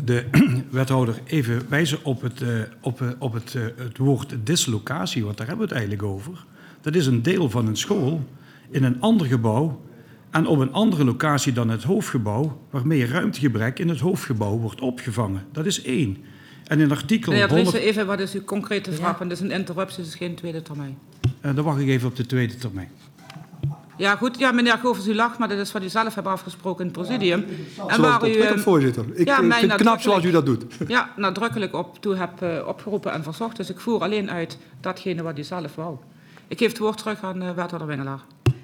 de wethouder even wijzen op het woord dislocatie, want daar hebben we het eigenlijk over. Dat is een deel van een school in een ander gebouw en op een andere locatie dan het hoofdgebouw, waarmee ruimtegebrek in het hoofdgebouw wordt opgevangen. Dat is 1. En in artikel 100... Even, wat is uw concrete vraag? Want het is een interruptie, dus geen tweede termijn. Dan wacht ik even op de tweede termijn. Ja, goed. Ja, meneer Govers, u lacht, maar dat is wat u zelf hebt afgesproken in het presidium. En waar u, voorzitter. Ik vind het knap zoals u dat doet. Ja, nadrukkelijk toe heb opgeroepen en verzocht. Dus ik voer alleen uit datgene wat u zelf wou. Ik geef het woord terug aan wethouder Wingelaar.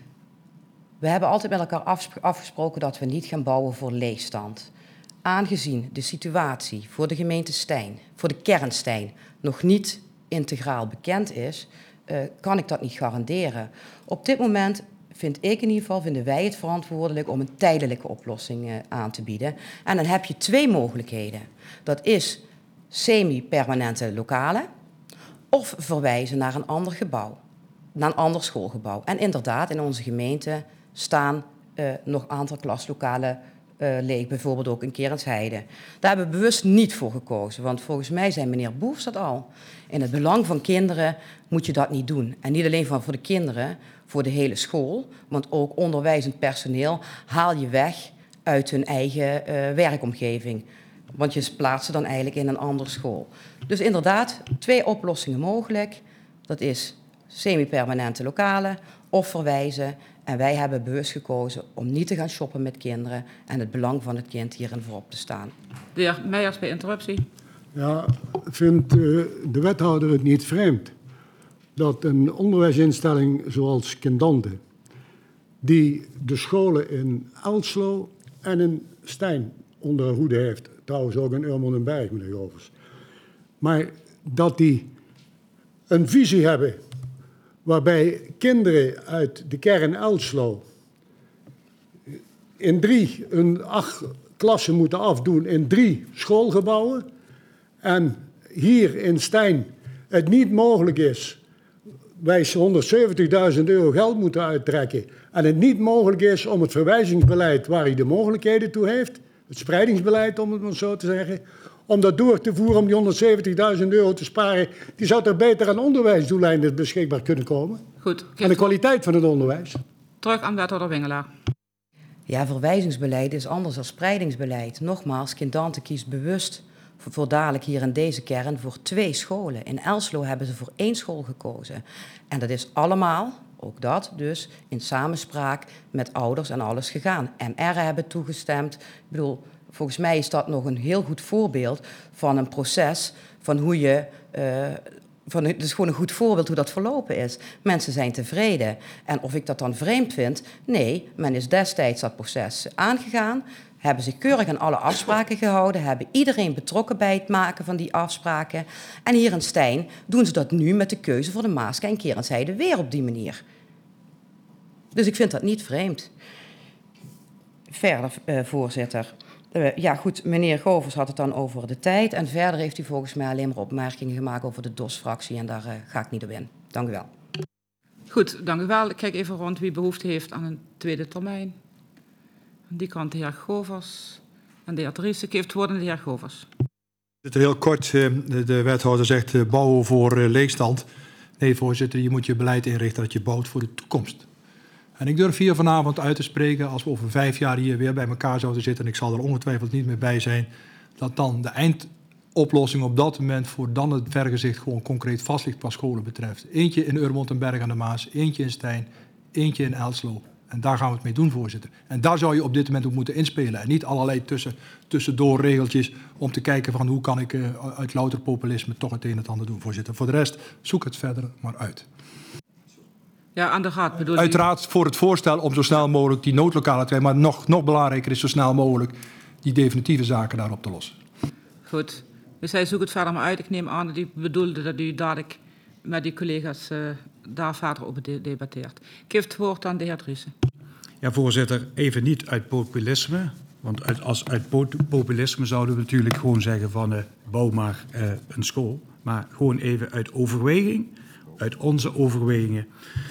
We hebben altijd met elkaar afgesproken dat we niet gaan bouwen voor leegstand. Aangezien de situatie voor de gemeente Stein, voor de kern Stein, nog niet integraal bekend is, kan ik dat niet garanderen. Op dit moment vinden wij het verantwoordelijk om een tijdelijke oplossing aan te bieden. En dan heb je 2 mogelijkheden. Dat is semi-permanente lokalen of verwijzen naar een ander gebouw, naar een ander schoolgebouw. En inderdaad, in onze gemeente staan nog een aantal klaslokalen leeg, bijvoorbeeld ook in Kerensheide. Daar hebben we bewust niet voor gekozen, want volgens mij zei meneer Boers dat al. In het belang van kinderen moet je dat niet doen. En niet alleen voor de kinderen, voor de hele school, want ook onderwijzend personeel haal je weg uit hun eigen werkomgeving. Want je plaatst ze dan eigenlijk in een andere school. Dus inderdaad, 2 oplossingen mogelijk. Dat is semi-permanente lokalen of verwijzen. En wij hebben bewust gekozen om niet te gaan shoppen met kinderen en het belang van het kind hierin voorop te staan. De heer Meijers bij interruptie. Ja, vindt de wethouder het niet vreemd dat een onderwijsinstelling zoals Kindante, die de scholen in Elslo en in Stein onder hoede heeft, trouwens ook in Urmondenberg, meneer Govers, maar dat die een visie hebben waarbij kinderen uit de kern Elslo in 8 klassen moeten afdoen in 3 schoolgebouwen. En hier in Stein het niet mogelijk is, wij 170.000 euro geld moeten uittrekken. En het niet mogelijk is om het verwijzingsbeleid waar hij de mogelijkheden toe heeft, het spreidingsbeleid om het maar zo te zeggen, om dat door te voeren om die 170.000 euro te sparen, die zou toch beter aan onderwijsdoeleinden beschikbaar kunnen komen? Goed. En de kwaliteit van het onderwijs. Terug aan wethouder Wingelaar. Ja, verwijzingsbeleid is anders dan spreidingsbeleid. Nogmaals, Kindante kiest bewust voor dadelijk hier in deze kern voor 2 scholen. In Elslo hebben ze voor 1 school gekozen. En dat is allemaal, ook dat dus, in samenspraak met ouders en alles gegaan. MR hebben toegestemd. Ik bedoel, volgens mij is dat nog een heel goed voorbeeld van een proces van hoe je... het is gewoon een goed voorbeeld hoe dat verlopen is. Mensen zijn tevreden. En of ik dat dan vreemd vind? Nee, men is destijds dat proces aangegaan, hebben zich keurig aan alle afspraken gehouden, hebben iedereen betrokken bij het maken van die afspraken. En hier in Stein doen ze dat nu met de keuze voor de Maaske en Kerensheide weer op die manier. Dus ik vind dat niet vreemd. Verder, voorzitter. Ja goed, meneer Govers had het dan over de tijd. En verder heeft u volgens mij alleen maar opmerkingen gemaakt over de DOS-fractie. En daar ga ik niet op in. Dank u wel. Goed, dank u wel. Ik kijk even rond wie behoefte heeft aan een tweede termijn. Aan die kant de heer Govers en de heer Dries. Ik geef het woord aan de heer Govers. Heel kort, de wethouder zegt bouwen voor leegstand. Nee, voorzitter, je moet je beleid inrichten dat je bouwt voor de toekomst. En ik durf hier vanavond uit te spreken, als we over 5 jaar hier weer bij elkaar zouden zitten, en ik zal er ongetwijfeld niet meer bij zijn, dat dan de eindoplossing op dat moment voor dan het vergezicht gewoon concreet vast ligt wat scholen betreft. Eentje in Urmond en Berg aan de Maas, eentje in Stein, eentje in Elslo. En daar gaan we het mee doen, voorzitter. En daar zou je op dit moment ook moeten inspelen. En niet allerlei tussendoor regeltjes om te kijken van hoe kan ik uit louter populisme toch het een en het ander doen, voorzitter. Voor de rest, zoek het verder maar uit. Ja, aan de raad bedoel Uiteraard voor het voorstel om zo snel mogelijk die noodlokalen te krijgen. Maar nog belangrijker is zo snel mogelijk die definitieve zaken daarop te lossen. Goed. Dus hij zoekt het verder maar uit. Ik neem aan dat u bedoelde dat u dadelijk met die collega's daar verder over debatteert. Ik geef het woord aan de heer Driessen. Ja, voorzitter, even niet uit populisme. Want als uit populisme zouden we natuurlijk gewoon zeggen van bouw maar een school. Maar gewoon even uit overweging, uit onze overwegingen,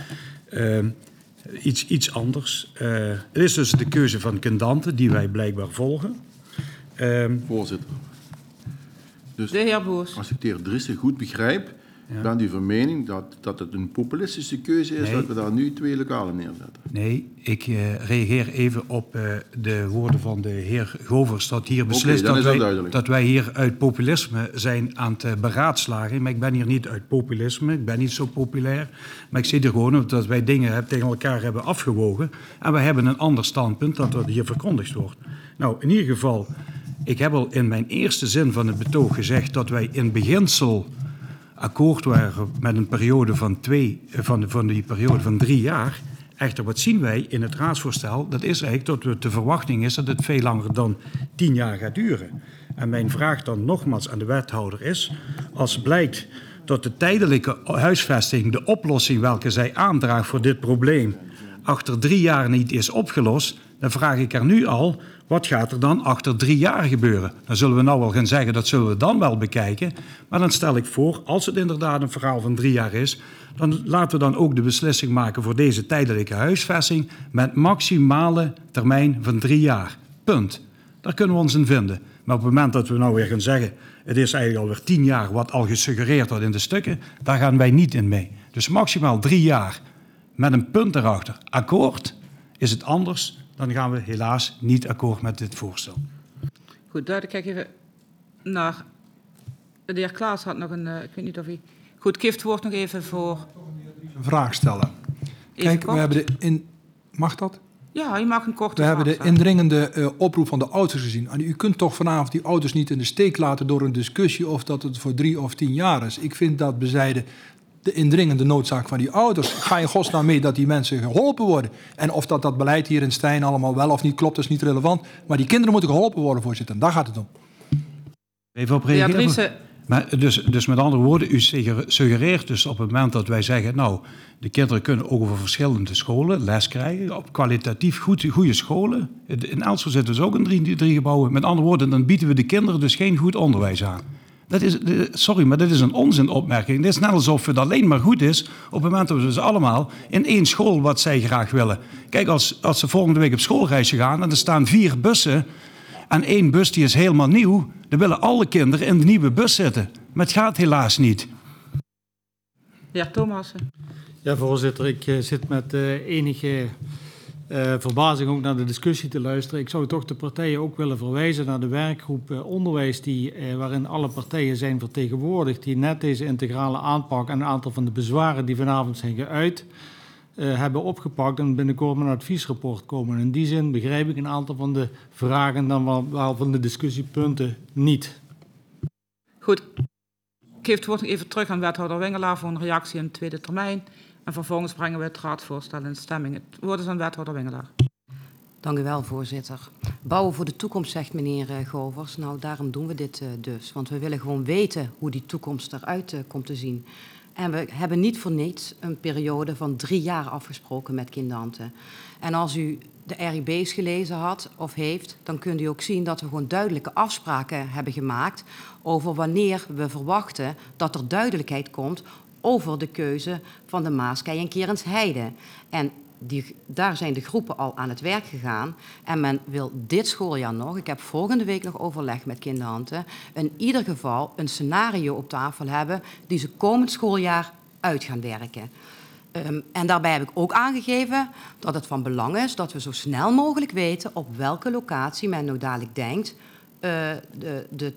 iets anders. Het is dus de keuze van Kindante die wij blijkbaar volgen. Voorzitter. Dus De heer Boers. als ik de heer Driessen goed begrijp, bent u van mening dat het een populistische keuze is Nee. dat we daar nu 2 lokalen neerzetten? Nee, ik reageer even op de woorden van de heer Govers. Dat hier beslist dan is dat dat, duidelijk. dat wij hier uit populisme zijn aan het beraadslagen. Maar ik ben hier niet uit populisme, ik ben niet zo populair. Maar ik zit er gewoon omdat wij dingen tegen elkaar hebben afgewogen. En wij hebben een ander standpunt dat er hier verkondigd wordt. Nou, in ieder geval, ik heb al in mijn eerste zin van het betoog gezegd dat wij in beginsel akkoord waren met een periode van die periode van 3 jaar. Echter, wat zien wij in het raadsvoorstel? Dat is eigenlijk dat de verwachting is dat het veel langer dan 10 jaar gaat duren. En mijn vraag dan nogmaals aan de wethouder is, als blijkt dat de tijdelijke huisvesting, de oplossing welke zij aandraagt voor dit probleem, achter 3 jaar niet is opgelost, dan vraag ik er nu al, wat gaat er dan achter 3 jaar gebeuren? Dan zullen we nou wel gaan zeggen, dat zullen we dan wel bekijken. Maar dan stel ik voor, als het inderdaad een verhaal van 3 jaar is, dan laten we dan ook de beslissing maken voor deze tijdelijke huisvesting met maximale termijn van 3 jaar. Punt. Daar kunnen we ons in vinden. Maar op het moment dat we nou weer gaan zeggen, het is eigenlijk alweer 10 jaar wat al gesuggereerd wordt in de stukken, daar gaan wij niet in mee. Dus maximaal 3 jaar met een punt erachter. Akkoord, is het anders, dan gaan we helaas niet akkoord met dit voorstel. Goed, duidelijk. Kijk even naar... De heer Klaas had nog een... ik weet niet of hij... Goed, ik geef het woord nog even voor... Een vraag stellen. Kijk, kort. we hebben mag dat? Ja, je mag een korte We vraag hebben de stellen. indringende oproep van de ouders gezien. En u kunt toch vanavond die ouders niet in de steek laten door een discussie of dat het voor 3 of 10 jaar is. Ik vind dat bezijden de indringende noodzaak van die ouders. Ga in godsnaam mee dat die mensen geholpen worden. En of dat beleid hier in Stijn allemaal wel of niet klopt, is niet relevant. Maar die kinderen moeten geholpen worden, voorzitter. En daar gaat het om. Even op De heer reageren. Driessen, Maar dus met andere woorden, u suggereert dus op het moment dat wij zeggen, nou, de kinderen kunnen ook over verschillende scholen les krijgen, op kwalitatief goede scholen. In Elsel zitten dus ook in 3 gebouwen. Met andere woorden, dan bieden we de kinderen dus geen goed onderwijs aan. Sorry, maar dit is een onzinopmerking. Het is net alsof het alleen maar goed is op het moment dat we dus allemaal in 1 school wat zij graag willen. Kijk, als ze volgende week op schoolreisje gaan en er staan 4 bussen en 1 bus die is helemaal nieuw, dan willen alle kinderen in de nieuwe bus zitten. Maar het gaat helaas niet. de heer Thomassen. Ja, voorzitter, ik zit met enige verbazing ook naar de discussie te luisteren. Ik zou toch de partijen ook willen verwijzen naar de werkgroep onderwijs, waarin alle partijen zijn vertegenwoordigd, die net deze integrale aanpak en een aantal van de bezwaren die vanavond zijn geuit, hebben opgepakt en binnenkort met een adviesrapport komen. In die zin begrijp ik een aantal van de vragen dan wel van de discussiepunten niet. Goed, ik geef het woord nog even terug aan wethouder Wingelaar voor een reactie in de tweede termijn. En vervolgens brengen we het raadsvoorstel in stemming. Het woord is aan wethouder Wingelaar. Dank u wel, voorzitter. Bouwen voor de toekomst, zegt meneer Govers. Nou, daarom doen we dit dus. Want we willen gewoon weten hoe die toekomst eruit komt te zien. En we hebben niet voor niets een periode van 3 jaar afgesproken met Kindante. En als u de RIB's gelezen had of heeft, dan kunt u ook zien dat we gewoon duidelijke afspraken hebben gemaakt over wanneer we verwachten dat er duidelijkheid komt over de keuze van de Maaskei en Kerensheide. En daar zijn de groepen al aan het werk gegaan. En men wil dit schooljaar nog, ik heb volgende week nog overleg met Kindante, in ieder geval een scenario op tafel hebben die ze komend schooljaar uit gaan werken. En daarbij heb ik ook aangegeven dat het van belang is dat we zo snel mogelijk weten op welke locatie men nou dadelijk denkt de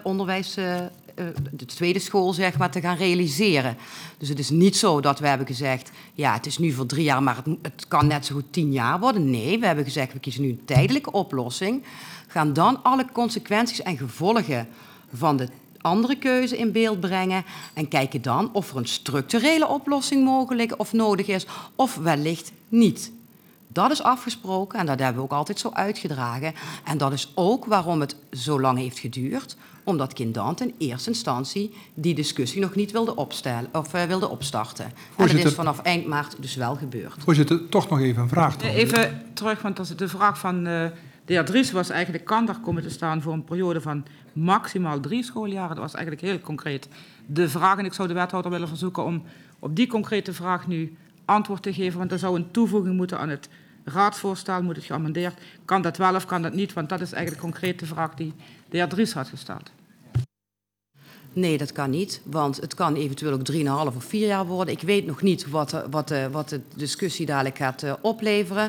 tweede school zeg maar, te gaan realiseren. Dus het is niet zo dat we hebben gezegd, ja, het is nu voor 3 jaar, maar het kan net zo goed 10 jaar worden. Nee, we hebben gezegd, we kiezen nu een tijdelijke oplossing. Gaan dan alle consequenties en gevolgen van de andere keuze in beeld brengen en kijken dan of er een structurele oplossing mogelijk of nodig is, of wellicht niet. Dat is afgesproken en dat hebben we ook altijd zo uitgedragen. En dat is ook waarom het zo lang heeft geduurd, omdat Kindante in eerste instantie die discussie nog niet wilde opstarten. En dat is vanaf eind maart dus wel gebeurd. Voorzitter, toch nog even een vraag. Even terug, want de vraag van de heer Dries was eigenlijk, kan daar komen te staan voor een periode van maximaal 3 schooljaren? Dat was eigenlijk heel concreet de vraag. En ik zou de wethouder willen verzoeken om op die concrete vraag nu antwoord te geven, want er zou een toevoeging moeten aan het raadsvoorstel, moet het geamendeerd. Kan dat wel of kan dat niet? Want dat is eigenlijk concreet de vraag die de heer Dries had gesteld. Nee, dat kan niet, want het kan eventueel ook 3,5 of 4 jaar worden. Ik weet nog niet wat de discussie dadelijk gaat opleveren.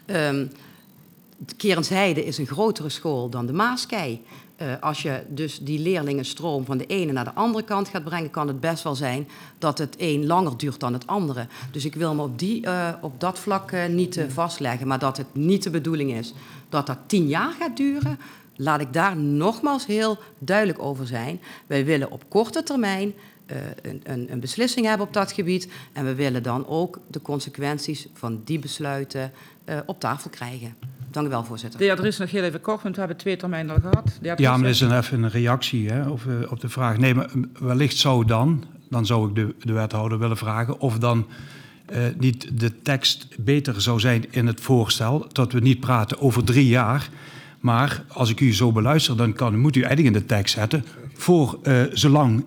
Kerensheide is een grotere school dan de Maaskei. Als je dus die leerlingenstroom van de ene naar de andere kant gaat brengen, kan het best wel zijn dat het een langer duurt dan het andere. Dus ik wil me op dat vlak niet vastleggen. Maar dat het niet de bedoeling is dat dat 10 jaar gaat duren, laat ik daar nogmaals heel duidelijk over zijn. Wij willen op korte termijn een beslissing hebben op dat gebied. En we willen dan ook de consequenties van die besluiten op tafel krijgen. Dank u wel, voorzitter. De heer Dries, nog heel even kort, want we hebben 2 termijnen al gehad. Ja, maar dat is even een reactie op de vraag. Nee, maar wellicht zou dan zou ik de wethouder willen vragen of dan niet de tekst beter zou zijn in het voorstel, dat we niet praten over 3 jaar. Maar als ik u zo beluister, dan moet u eigenlijk in de tekst zetten voor zolang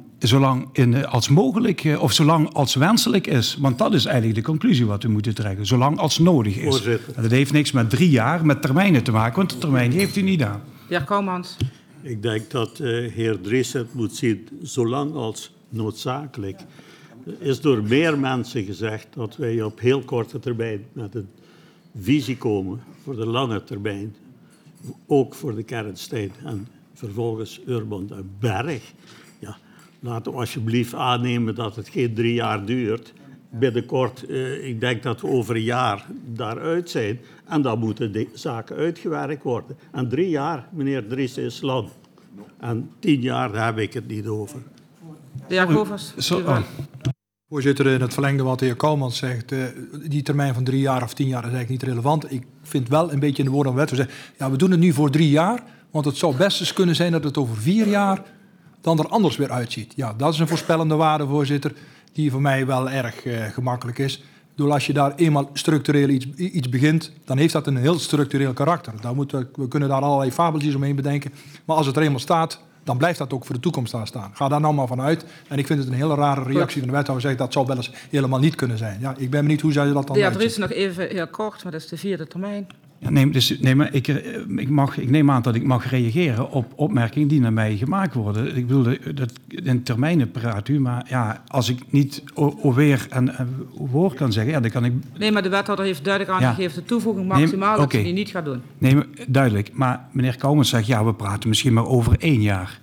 als mogelijk of zolang als wenselijk is. Want dat is eigenlijk de conclusie wat we moeten trekken. Zolang als nodig is. Voorzitter. En dat heeft niks met 3 jaar, met termijnen te maken, want de termijn heeft u niet aan. De heer Kouwmans. Ik denk dat heer Dries het moet zien, zolang als noodzakelijk. Er is door meer mensen gezegd dat wij op heel korte termijn met een visie komen voor de lange termijn. Ook voor de Kernstein en vervolgens Urban en Berg. Ja, laten we alsjeblieft aannemen dat het geen 3 jaar duurt. Binnenkort, ik denk dat we over een jaar daaruit zijn. En dan moeten de zaken uitgewerkt worden. En 3 jaar, meneer Dries, is lang. En 10 jaar, daar heb ik het niet over. De heer Govers. Voorzitter, in het verlengde wat de heer Kouwmans zegt, die termijn van 3 jaar of 10 jaar is eigenlijk niet relevant. Ik vind wel een beetje in de woorden van de wet, we zeggen, ja, we doen het nu voor 3 jaar, want het zou best eens kunnen zijn dat het over 4 jaar dan er anders weer uitziet. Ja, dat is een voorspellende waarde, voorzitter, die voor mij wel erg gemakkelijk is. Ik bedoel, als je daar eenmaal structureel iets begint, dan heeft dat een heel structureel karakter. We kunnen daar allerlei fabeltjes omheen bedenken, maar als het er eenmaal staat, dan blijft dat ook voor de toekomst daar staan. Ga daar nou maar van uit. En ik vind het een hele rare reactie van de wethouder. Zegt dat zou wel eens helemaal niet kunnen zijn. Ja, ik ben benieuwd hoe zij dat dan De heer Dries, nog even heel kort, maar dat is de 4e termijn. Ja, maar ik neem aan dat ik mag reageren op opmerkingen die naar mij gemaakt worden. Ik bedoel, dat in termijnen praat u, maar ja, als ik niet alweer een woord kan zeggen, ja, dan kan ik... Nee, maar de wethouder heeft duidelijk aangegeven de toevoeging maximaal dat ze die niet gaat doen. Nee, maar, duidelijk. Maar meneer Kouwmans zegt, ja, we praten misschien maar over 1 jaar.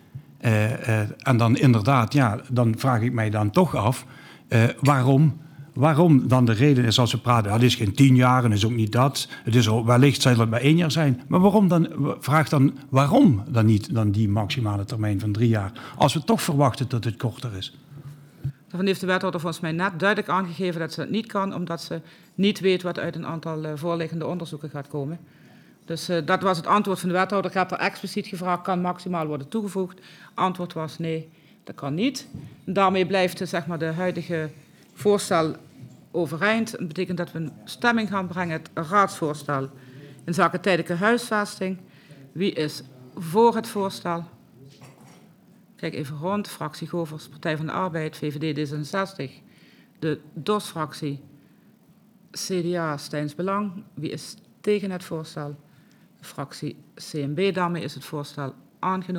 En dan inderdaad, ja, dan vraag ik mij dan toch af, waarom dan de reden is als we praten, het is geen 10 jaar en is ook niet dat. Het is wellicht zal het maar 1 jaar zijn. Maar waarom dan niet dan die maximale termijn van 3 jaar? Als we toch verwachten dat het korter is. Daarvan heeft de wethouder volgens mij net duidelijk aangegeven dat ze dat niet kan, omdat ze niet weet wat uit een aantal voorliggende onderzoeken gaat komen. Dus dat was het antwoord van de wethouder. Ik heb er expliciet gevraagd, kan maximaal worden toegevoegd? Antwoord was nee, dat kan niet. En daarmee blijft zeg maar, de huidige voorstel overeind. Dat betekent dat we een stemming gaan brengen, het raadsvoorstel in zaken tijdelijke huisvesting. Wie is voor het voorstel? Kijk even rond, fractie Govers, Partij van de Arbeid, VVD D66, de DOS-fractie, CDA, Steins Belang. Wie is tegen het voorstel? De fractie CNB, daarmee is het voorstel aangenomen.